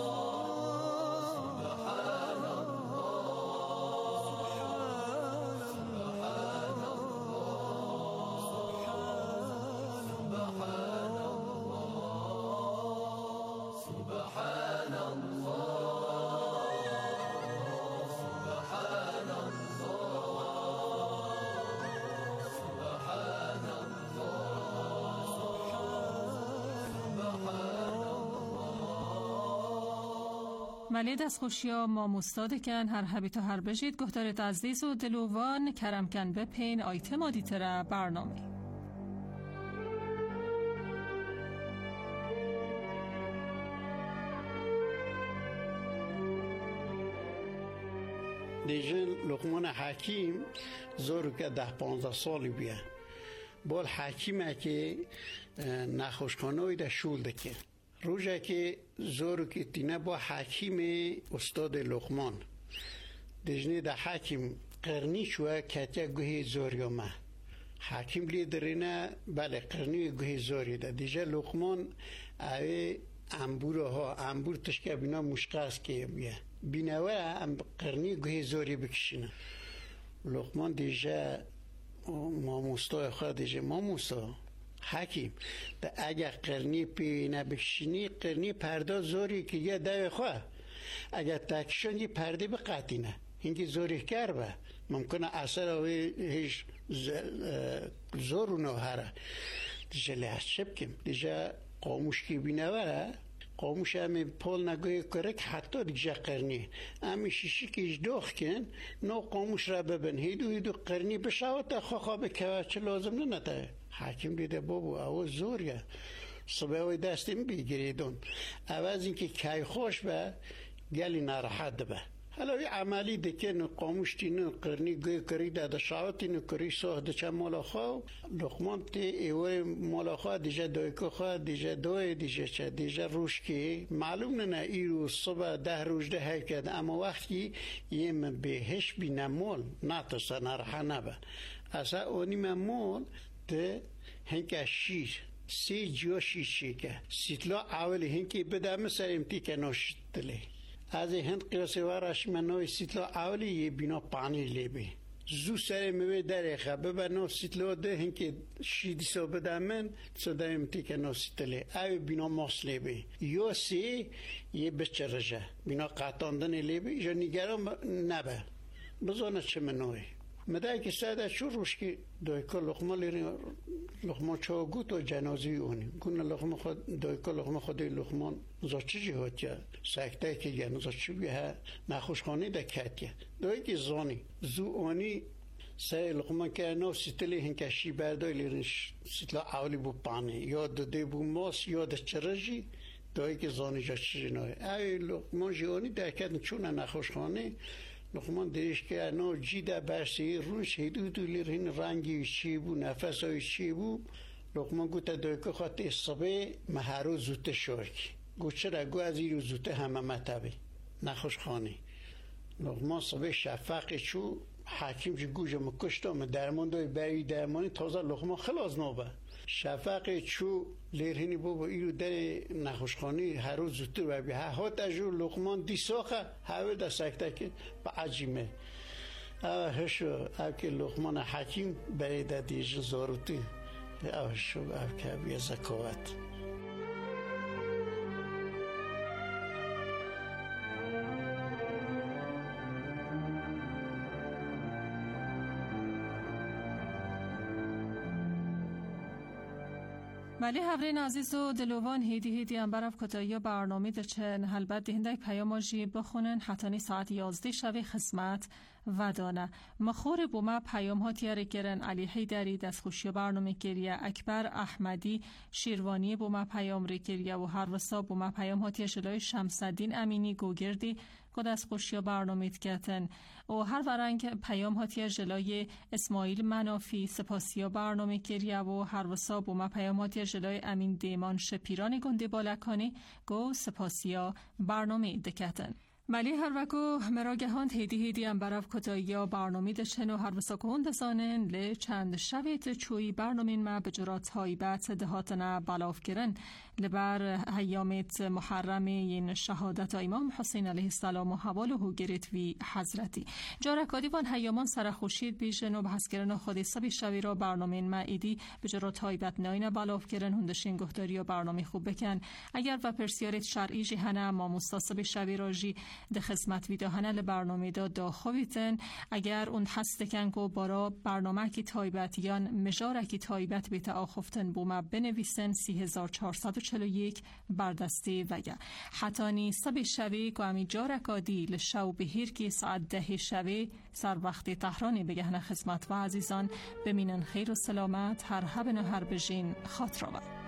ملید از خوشیا ما مستاد کن هر حبی تا هر بجید گهدارت عزیز و دلوان کرم کن بپین آیتم آدیتر برنامه دیجن لقمان حکیم زورو که 10-15 سالی بیه بول حکیمه که نخوشخانه‌ای ده شول دکه روزه که زورو که تینه با حکیم استاد لقمان دیجنه ده حکیم قرنی شوه کتیا گوهی زوریومه حاکم لیدرینه بله قرنی گوه زوری ده دیجا لقمان اوه انبور تشکه بینا مشقاس که بیه بینوه قرنی گوه زوری بکشینه لقمان دیجا ماموستا خواه دیجا ماموستا حکیم ده اگه قرنی پی نبکشینی قرنی پرده زوری که یه دوه خواه اگه تکشون یه پرده بقاتینه هنگی زوری کرده ممکنه اثر اوی هیچ زور نوهره دیجا لحظ شب کم دیجا قاموش که بینوره قاموش همه پول نگوی کرک حتی دیجا قرنی همه شیشی که ایش دوخ کن نو قاموش را ببن هیدو قرنی بشاوت تا خواه بکوه چه لازم ننده حاکم دیده بابو او زوریه صبح اوی دستیم بگیریدون عوض اینکه کی خوش به گلی ناراحت به حالا وی عملی دکن قاموش تینو قرنی گوی کری ده شاوتینو کری سوه ده چه مولا خواه لقمان تی ایوه مولا خواه دیجا دویکو خواه دیجا دوی دیجا چه دیجا روش که معلوم نه ای روز صبح 10 روز ده هی کرد اما وقتی یم بهش بی نمول ناتسا نرحه نبه اصلا اونی ممول ده هنگه شیر سی جو شیشه که سیتلا اولی هنگی بده مثل امتی که نوشتلی از هند قیاسی وارش منوی سیتلا اولی یه بینا پانی لیبی زو سر موی داره خبه بنو سیتلا ده هنگی شیدی سو بده من صدا امتی که نوشتلی اوی بینا ماس لیبی یا سی یه بچه رجه بینا قطاندن لیبی یا نگرم نبه بزانه چه منوی مدای که ساده شو روش که دویکا لقمه لیری لقمه چا گوت و جنازی اونی گونه لقمه خود دویکا لقمه خودی لقمه زا چی جهات یا سکته که گه نزا چی بیه نخوشخانی ده کت که دویکی زانی زو اونی سه لقمه که نو سیتلی هنکه شی بردای لیرنش سیتلا اولی بو پانی یا ده بو ماس یا ده چرجی دویکی زانی جا چی جنای اوی لقمه جیانی ده کت چونه نخوشخانی لقمان دیش که نو جیده برسی روش هیدو لیرین رنگی چی بو نفس های چی بو لقمان گوته دوی که خواهد صبح مهارو زوته شورکی گو چرا گو از ایرو زوته همه مطبه نخوش خانی لقمان صبح شفق چو حکیم چو گوجه مکشت آمد درمان دوی بری درمانی تازه لقمان خلاص نوبه شفق چو لیرهنی بابا ایرو در نخوشخانی هر روز زودتر ببی ها تجربه لقمان دی ساخه هاوه دا سکته که با عجیمه هشو او که لقمان حکیم برای دا دیج زاروتی هشو او که بیا زکاوت ولی هفرین عزیز و دلوان هیدی هم برف کتایی برنامه در چن هلبت دهنده پیاماجی بخونن حتانی ساعت 11 شب خدمت و دانه مخور بوما پیام ها تیاره گرن علی حیدری دستخوشی برنامه گریه اکبر احمدی شیروانی بوما پیام ری گریه و هر وسا بوما پیام ها تیاره شلای شمسدین امینی گوگردی که دستخوشی برنامه تکتن و هر ورنگ پیام ها تیاره جلای اسماعیل منافی سپاسی برنامه گریه و هر وسا بوما پیام ها تیاره جلای امین دیمان شپیران گنده بالکانی گو سپاسی برنامه دکتن ملی هر وکو مراگهان هیدی هم برف کتایی برنامه دشن و هر وسا که هندسانن لی چند شویت چوی برنامه ما بجرات هایبت دهاتنا بلاف گرن لبر حیامت محرم این شهادت امام حسین علیه السلام و حواله و گریت وی حضرتی جارکادیوان حیامان سرخوشید بیشن و بحث گرن خودی سبی شوی را برنامه ما ایدی بجرات هایبت ناین بلاف گرن هندشین گفتاری و برنامه خوب بکن اگر و پرسیارت شرعی جهنه ما مستاسب شوی را جی ده خدمت ویداهنه لبرنامه دا خویتن اگر اون هست کنگو بارا برنامه کی تایبت یا مجاره کی تایبت بیتا آخفتن بوما بنویسن 3441 بردسته وگه حتانی سب شوی که امی جارکادی لشو بهیر کی ساعت 10 شوی سر وقت تهرانی بگهنه خدمت و عزیزان بمینن خیر و سلامت هر هبن و هر بجین خاطروا